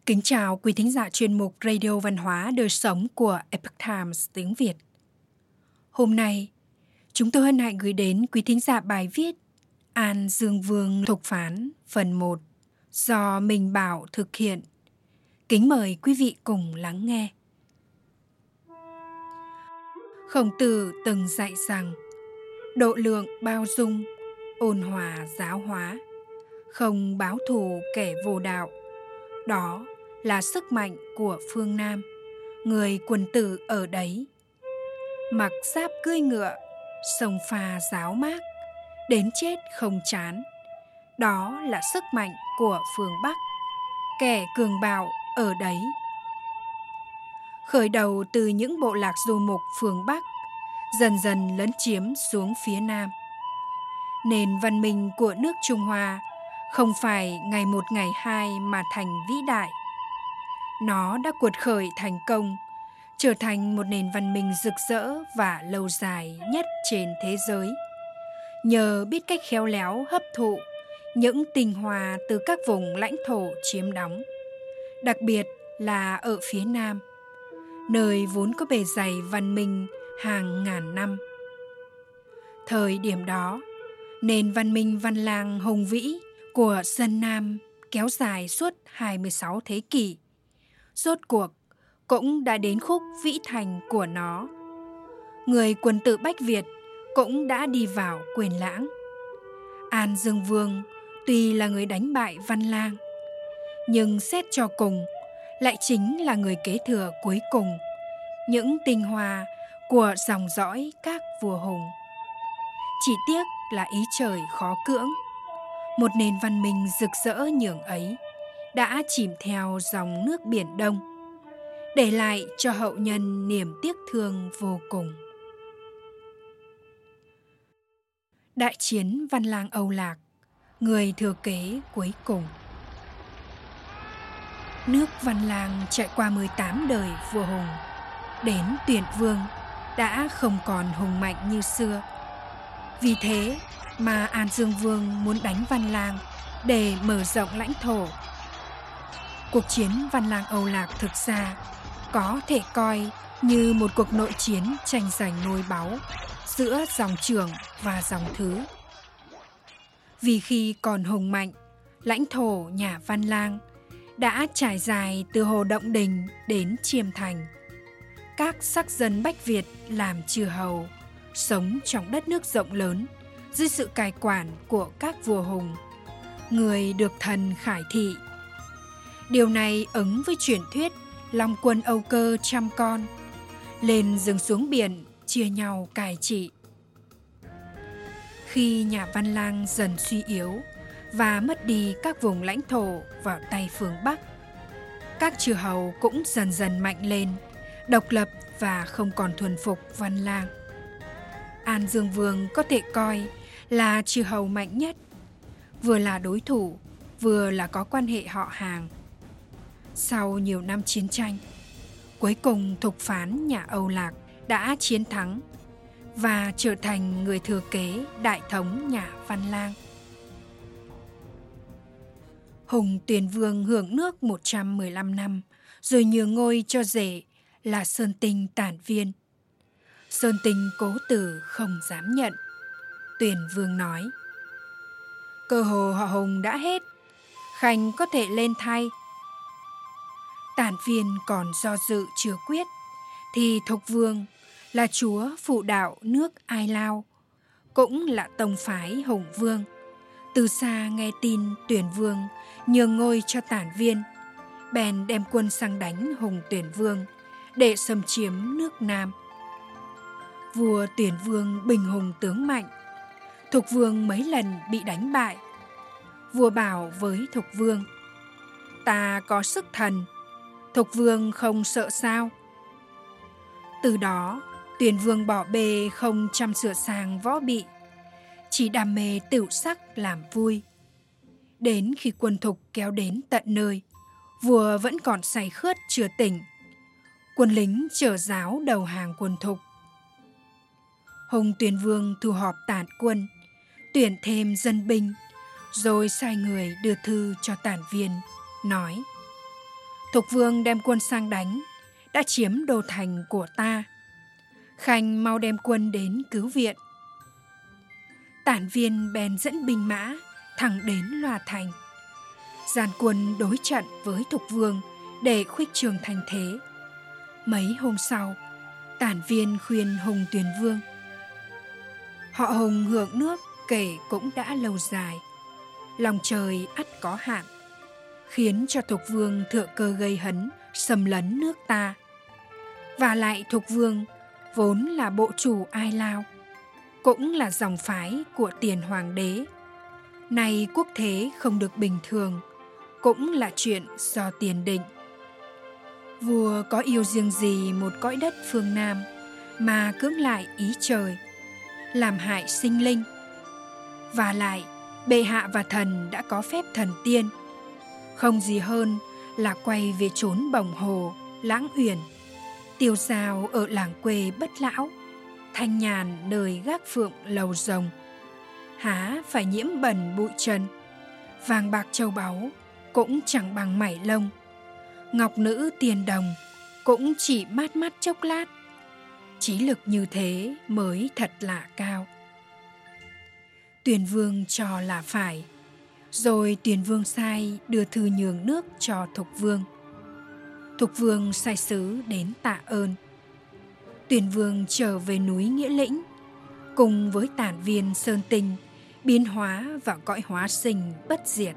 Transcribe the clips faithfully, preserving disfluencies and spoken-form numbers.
Kính chào quý thính giả chuyên mục Radio Văn hóa Đời Sống của Epoch Times tiếng Việt. Hôm nay, chúng tôi hân hạnh gửi đến quý thính giả bài viết An Dương Vương Thục Phán phần một do Minh Bảo thực hiện. Kính mời quý vị cùng lắng nghe. Khổng Tử từng dạy rằng độ lượng bao dung, ôn hòa giáo hóa, không báo thù kẻ vô đạo. Đó là sức mạnh của phương Nam, người quần tử ở đấy. Mặc giáp cưỡi ngựa, sông pha giáo mác, đến chết không chán. Đó là sức mạnh của phương Bắc, kẻ cường bạo ở đấy. Khởi đầu từ những bộ lạc du mục phương Bắc, dần dần lấn chiếm xuống phía Nam. Nền văn minh của nước Trung Hoa không phải ngày một ngày hai mà thành vĩ đại. Nó đã cuột khởi thành công, trở thành một nền văn minh rực rỡ và lâu dài nhất trên thế giới, nhờ biết cách khéo léo hấp thụ những tinh hoa từ các vùng lãnh thổ chiếm đóng, đặc biệt là ở phía Nam, nơi vốn có bề dày văn minh hàng ngàn năm. Thời điểm đó, nền văn minh Văn Lang hùng vĩ của dân Nam kéo dài suốt hai mươi sáu thế kỷ, rốt cuộc cũng đã đến khúc vĩ thành của nó. Người quần tử Bách Việt cũng đã đi vào quên lãng. An Dương Vương tuy là người đánh bại Văn Lang, nhưng xét cho cùng lại chính là người kế thừa cuối cùng những tinh hoa của dòng dõi các vua hùng. Chỉ tiếc là ý trời khó cưỡng, một nền văn minh rực rỡ nhường ấy đã chìm theo dòng nước Biển Đông, để lại cho hậu nhân niềm tiếc thương vô cùng. Đại chiến Văn Lang Âu Lạc, người thừa kế cuối cùng. Nước Văn Lang trải qua mười tám đời vua hùng, đến Tuyển Vương đã không còn hùng mạnh như xưa. Vì thế mà An Dương Vương muốn đánh Văn Lang để mở rộng lãnh thổ. Cuộc chiến Văn Lang Âu Lạc thực ra có thể coi như một cuộc nội chiến tranh giành nối báu giữa dòng trưởng và dòng thứ. Vì khi còn hùng mạnh, lãnh thổ nhà Văn Lang đã trải dài từ Hồ Động Đình đến Chiêm Thành. Các sắc dân Bách Việt làm chư hầu, sống trong đất nước rộng lớn dưới sự cai quản của các vua hùng, người được thần khải thị. Điều này ứng với truyền thuyết Long quân Âu Cơ trăm con, lên rừng xuống biển chia nhau cai trị. Khi nhà Văn Lang dần suy yếu và mất đi các vùng lãnh thổ vào tay phương Bắc, các chư hầu cũng dần dần mạnh lên, độc lập và không còn thuần phục Văn Lang. An Dương Vương có thể coi là chư hầu mạnh nhất, vừa là đối thủ, vừa là có quan hệ họ hàng. Sau nhiều năm chiến tranh, cuối cùng Thục Phán nhà Âu Lạc đã chiến thắng và trở thành người thừa kế đại thống nhà Văn Lang. Hùng Tuyển Vương hưởng nước một trăm mười lăm năm, rồi nhường ngôi cho rể là Sơn Tinh Tản Viên. Sơn Tinh cố tử không dám nhận. Tuyển Vương nói: cơ hồ họ Hùng đã hết, Khanh có thể lên thay. Tản Viên còn do dự chưa quyết, thì Thục Vương là chúa phụ đạo nước Ai Lao, cũng là tông phái Hùng Vương, từ xa nghe tin Tuyển Vương nhường ngôi cho Tản Viên, bèn đem quân sang đánh Hùng Tuyển Vương để xâm chiếm nước Nam. Vua Tuyển Vương bình hùng tướng mạnh, Thục Vương mấy lần bị đánh bại. Vua bảo với Thục Vương: ta có sức thần, Thục Vương không sợ sao? Từ đó, Tuyển Vương bỏ bê không chăm sửa sang võ bị, chỉ đam mê tửu sắc làm vui. Đến khi quân Thục kéo đến tận nơi, vua vẫn còn say khướt chưa tỉnh. Quân lính chở giáo đầu hàng quân Thục. Hùng Tuyển Vương thu họp tản quân, tuyển thêm dân binh, rồi sai người đưa thư cho Tản Viên, nói: Thục Vương đem quân sang đánh, đã chiếm đô thành của ta. Khanh mau đem quân đến cứu viện. Tản Viên bèn dẫn binh mã thẳng đến Loa Thành. Dàn quân đối trận với Thục Vương để khuếch trường thành thế. Mấy hôm sau, Tản Viên khuyên Hùng Tuyền Vương: họ Hùng hưởng nước kể cũng đã lâu dài, lòng trời ắt có hạn, khiến cho Thục Vương thượng cơ gây hấn, xâm lấn nước ta. Và lại Thục Vương vốn là bộ chủ Ai Lao, cũng là dòng phái của Tiền Hoàng đế. Nay quốc thế không được bình thường, cũng là chuyện do tiền định. Vua có yêu riêng gì một cõi đất phương Nam mà cưỡng lại ý trời, làm hại sinh linh. Và lại bệ hạ và thần đã có phép thần tiên, không gì hơn là quay về chốn Bồng Hồ, Lãng Uyển, tiêu dao ở làng quê Bất Lão, thanh nhàn nơi gác phượng lầu rồng. Há phải nhiễm bẩn bụi trần, vàng bạc châu báu cũng chẳng bằng mảy lông, ngọc nữ tiền đồng cũng chỉ mát mắt chốc lát. Trí lực như thế mới thật là cao. Tuyền Vương cho là phải, rồi Tuyền Vương sai đưa thư nhường nước cho Thục Vương. Thục Vương sai sứ đến tạ ơn. Tuyền Vương trở về núi Nghĩa Lĩnh, cùng với Tản Viên Sơn Tinh biến hóa vào cõi hóa sinh bất diệt.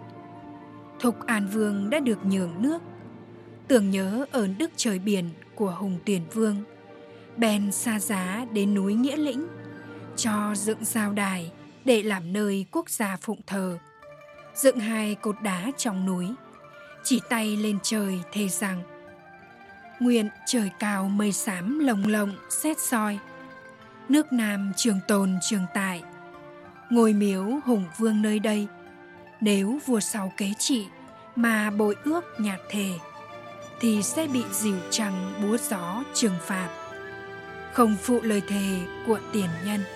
Thục An Vương đã được nhường nước, tưởng nhớ ơn đức trời biển của Hùng Tuyền Vương, bèn xa giá đến núi Nghĩa Lĩnh, cho dựng giao đài để làm nơi quốc gia phụng thờ. Dựng hai cột đá trong núi, chỉ tay lên trời thề rằng: nguyện trời cao mây xám lồng lộng sét soi, nước Nam trường tồn trường tại, ngôi miếu Hùng Vương nơi đây. Nếu vua sau kế trị mà bội ước nhạt thề, thì sẽ bị dìu trăng búa gió trừng phạt, không phụ lời thề của tiền nhân.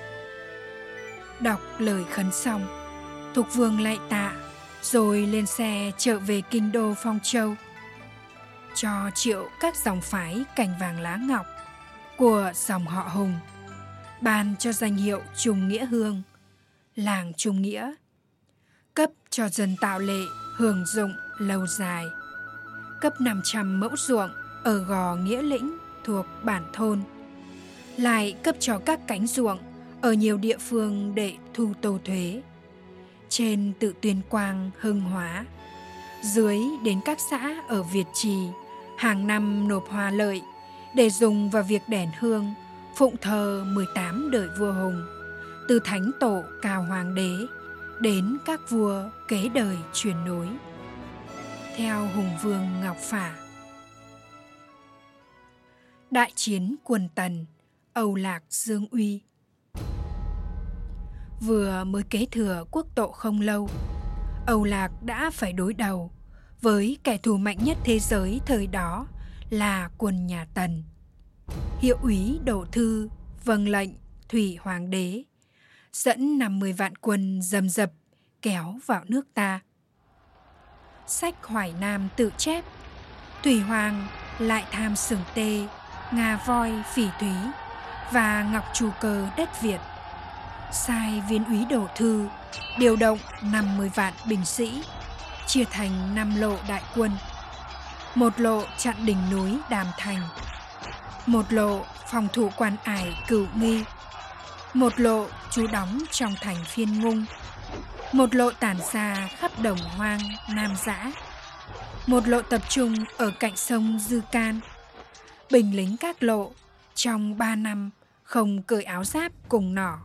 Đọc lời khấn xong, Thục Vương lạy tạ, rồi lên xe trở về kinh đô Phong Châu, cho triệu các dòng phái cành vàng lá ngọc của dòng họ Hùng, ban cho danh hiệu Trung Nghĩa Hương, làng Trung Nghĩa, cấp cho dân tạo lệ hưởng dụng lâu dài, cấp năm trăm mẫu ruộng ở Gò Nghĩa Lĩnh thuộc bản thôn, lại cấp cho các cánh ruộng ở nhiều địa phương để thu tô thuế, trên từ Tuyên Quang, Hưng Hóa, dưới đến các xã ở Việt Trì, hàng năm nộp hoa lợi để dùng vào việc đèn hương phụng thờ mười tám đời vua Hùng, từ thánh tổ Cao Hoàng đế đến các vua kế đời truyền nối. Theo Hùng Vương Ngọc Phả. Đại chiến Quân Tần, Âu Lạc Dương Uy. Vừa mới kế thừa quốc tộ không lâu, Âu Lạc đã phải đối đầu với kẻ thù mạnh nhất thế giới thời đó là quân nhà Tần. Hiệu úy Đỗ Thư vâng lệnh Thủy Hoàng đế, dẫn năm mươi vạn quân dầm dập kéo vào nước ta. Sách Hoài Nam tự chép, Thủy Hoàng lại tham sừng tê, ngà voi phỉ thúy và ngọc trù cờ đất Việt, sai viên úy Đỗ Thư điều động năm mươi vạn binh sĩ, chia thành năm lộ đại quân. Một lộ chặn đỉnh núi Đàm Thành, một lộ phòng thủ quan ải Cửu Nghi, một lộ trú đóng trong thành Phiên Ngung, một lộ tản ra khắp đồng hoang Nam Dã, một lộ tập trung ở cạnh sông Dư Can. Binh lính các lộ trong ba năm không cởi áo giáp cùng nỏ.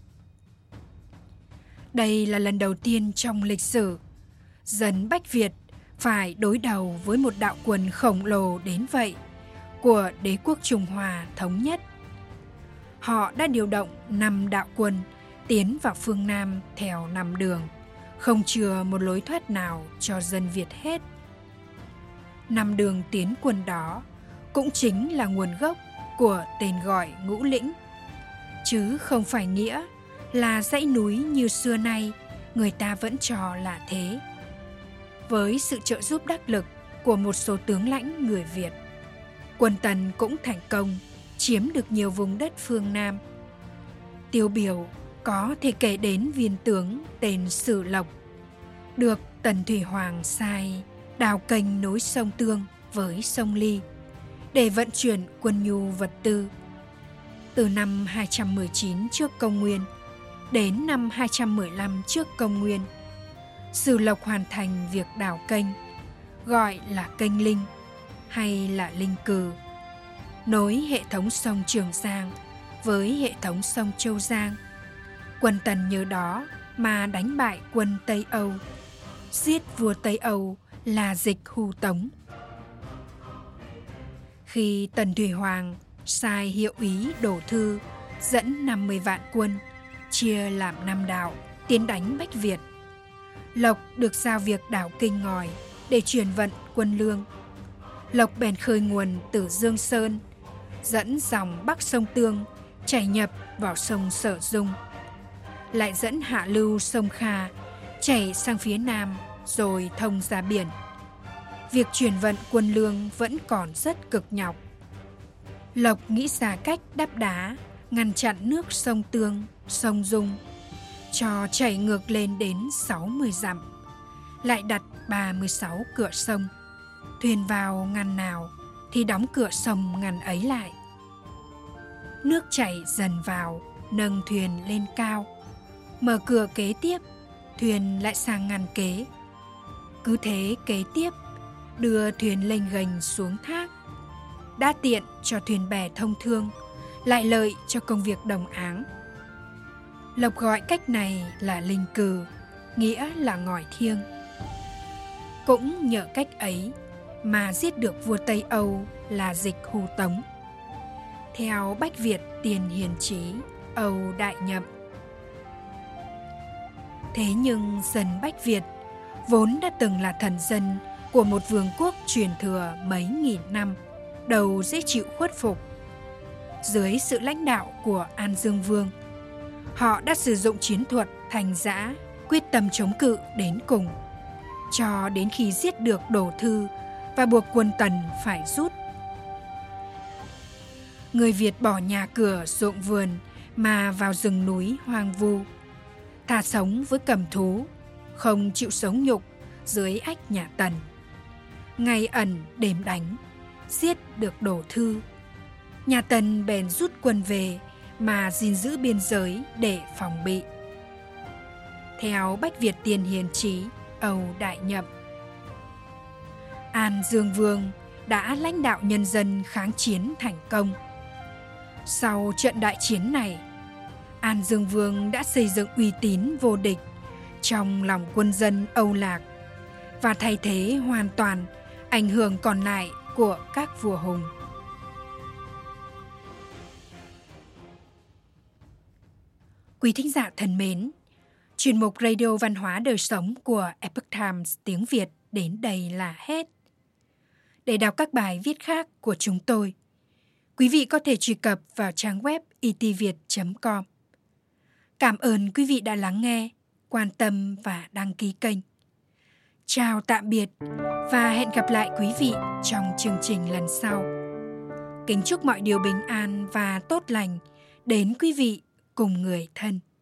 Đây là lần đầu tiên trong lịch sử dân Bách Việt phải đối đầu với một đạo quân khổng lồ đến vậy của đế quốc Trung Hoa thống nhất. Họ đã điều động năm đạo quân tiến vào phương Nam theo năm đường, không chừa một lối thoát nào cho dân Việt hết. Năm đường tiến quân đó cũng chính là nguồn gốc của tên gọi Ngũ Lĩnh, chứ không phải nghĩa là dãy núi như xưa nay người ta vẫn cho là thế. Với sự trợ giúp đắc lực của một số tướng lãnh người Việt, quân Tần cũng thành công chiếm được nhiều vùng đất phương Nam. Tiêu biểu có thể kể đến viên tướng tên Sử Lộc, được Tần Thủy Hoàng sai đào kênh nối sông Tương với sông Ly để vận chuyển quân nhu vật tư. Từ năm hai trăm mười chín trước công nguyên đến năm hai trăm mười lăm trước công nguyên, Sử Lộc hoàn thành việc đào kênh, gọi là kênh Linh hay là Linh Cừ, nối hệ thống sông Trường Giang với hệ thống sông Châu Giang. Quân Tần nhờ đó mà đánh bại quân Tây Âu, giết vua Tây Âu là Dịch Hù Tống. Khi Tần Thủy Hoàng sai hiệu úy Đổ Thư dẫn năm mươi vạn quân chia làm năm đạo tiến đánh Bách Việt, Lộc được giao việc đào kênh ngòi để chuyển vận quân lương. Lộc bèn khơi nguồn từ Dương Sơn, dẫn dòng bắc sông Tương chảy nhập vào sông Sở Dung, lại dẫn hạ lưu sông Kha chảy sang phía nam rồi thông ra biển. Việc chuyển vận quân lương vẫn còn rất cực nhọc. Lộc nghĩ ra cách đắp đá ngăn chặn nước sông Tương, sông Dung, cho chảy ngược lên đến sáu mươi dặm, lại đặt ba mươi sáu cửa sông. Thuyền vào ngăn nào thì đóng cửa sông ngăn ấy lại. Nước chảy dần vào, nâng thuyền lên cao, mở cửa kế tiếp, thuyền lại sang ngăn kế. Cứ thế kế tiếp, đưa thuyền lênh ghềnh xuống thác. Đã tiện cho thuyền bè thông thương, lại lợi cho công việc đồng áng. Lộc gọi cách này là Linh Cừ, nghĩa là ngòi thiêng. Cũng nhờ cách ấy mà giết được vua Tây Âu là Dịch Hù Tống. Theo Bách Việt Tiền Hiền Chí, Âu Đại Nhậm. Thế nhưng dân Bách Việt vốn đã từng là thần dân của một vương quốc truyền thừa mấy nghìn năm, đầu dễ chịu khuất phục. Dưới sự lãnh đạo của An Dương Vương, họ đã sử dụng chiến thuật thành dã, quyết tâm chống cự đến cùng, cho đến khi giết được Đổ Thư và buộc quân Tần phải rút. Người Việt bỏ nhà cửa ruộng vườn mà vào rừng núi hoang vu, thà sống với cầm thú, không chịu sống nhục dưới ách nhà Tần. Ngày ẩn đêm đánh, giết được Đổ Thư. Nhà Tần bèn rút quân về mà gìn giữ biên giới để phòng bị. Theo Bách Việt Tiền Hiền Chí, Âu Đại Nhậm, An Dương Vương đã lãnh đạo nhân dân kháng chiến thành công. Sau trận đại chiến này, An Dương Vương đã xây dựng uy tín vô địch trong lòng quân dân Âu Lạc và thay thế hoàn toàn ảnh hưởng còn lại của các vua hùng. Quý thính giả thân mến, chuyên mục Radio Văn hóa Đời Sống của Epoch Times tiếng Việt đến đây là hết. Để đọc các bài viết khác của chúng tôi, quý vị có thể truy cập vào trang web i t viet chấm com. Cảm ơn quý vị đã lắng nghe, quan tâm và đăng ký kênh. Chào tạm biệt và hẹn gặp lại quý vị trong chương trình lần sau. Kính chúc mọi điều bình an và tốt lành đến quý vị cùng người thân.